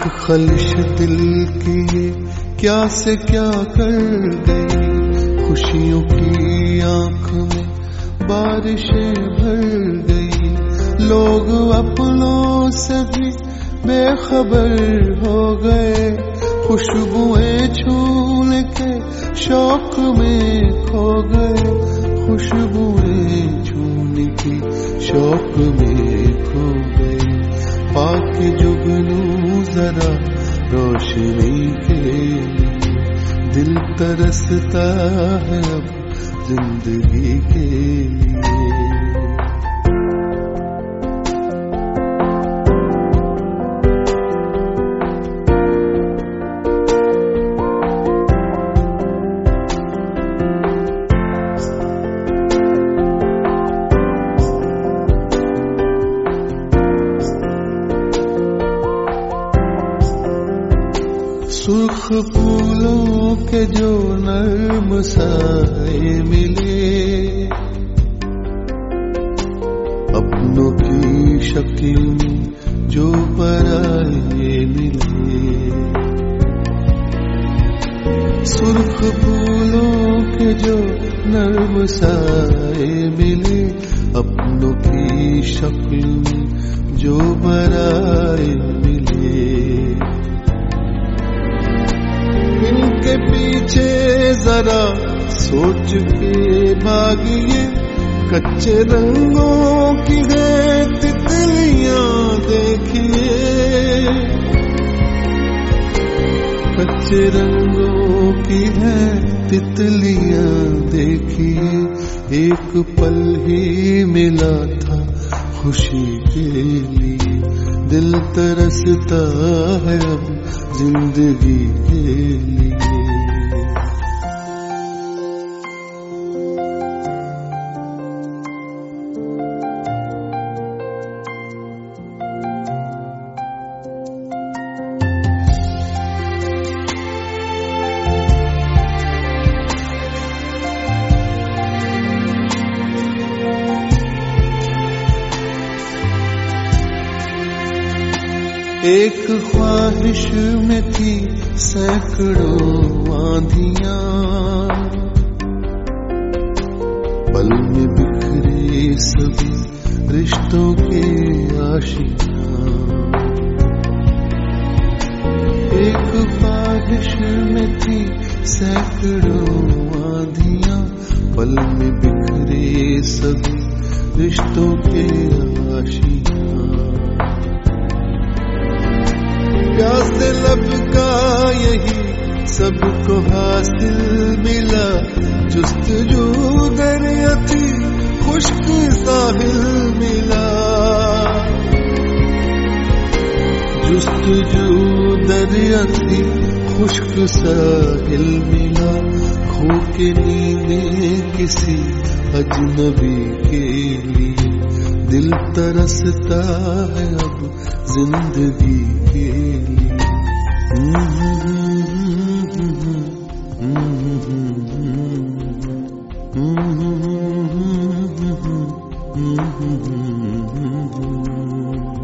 खलिश दिल की ये क्या से क्या कर गई, खुशियों की आंख में बारिशें भर गई। लोग अपनों से भी बेखबर हो गए, खुशबुएं छूने के शौक में खो गए, खुशबुएं छूने की शौक में खो गए। पाके जुगनू जरा रोशनी के लिए, दिल तरसता है अब जिंदगी के लिए। सुर्ख फूलों के जो नर्म साए मिले, अपनों की शक्ल में जो पराए मिले। सुर्ख फूलों के जो नर्म साए मिले, अपनों की शक्ल में जो पराए मिले। इनके पीछे जरा सोच के भागिए, कच्चे रंगों की है तितलियां देखिए, कच्चे रंगों की है तितलियां देखिए। एक पल ही मिला था खुशी के लिए, दिल तरसता है अब जिंदगी के लिए। एक ख्वाहिश में थी सैकड़ों आंधियां, पल में बिखरे सभी रिश्तों के आशियां। एक ख्वाहिश में थी सैकड़ों आंधियां, पल में बिखरे सभी रिश्तों के आशियां। प्यासे लब का यही सबको हासिल मिला, जुस्तजू दरिया थी खुश्क साहिल मिला, जुस्तजू दरिया थी खुश्क साहिल मिला। खो के नींदे किसी अजनबी के लिए, दिल तरसता है अब जिंदगी के लिए। Mm-hmm.